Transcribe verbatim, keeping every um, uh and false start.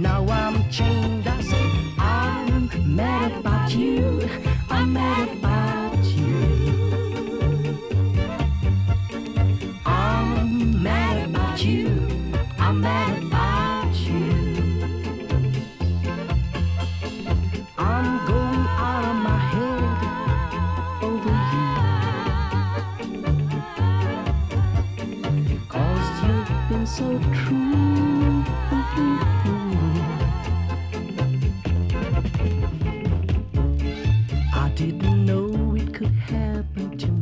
Now I'm chained, I say I'm mad about you, I'm mad about you. I'm mad about you, I'm mad about you. I'm going out of my head over you, 'cause you've been so true. I didn't know it could happen to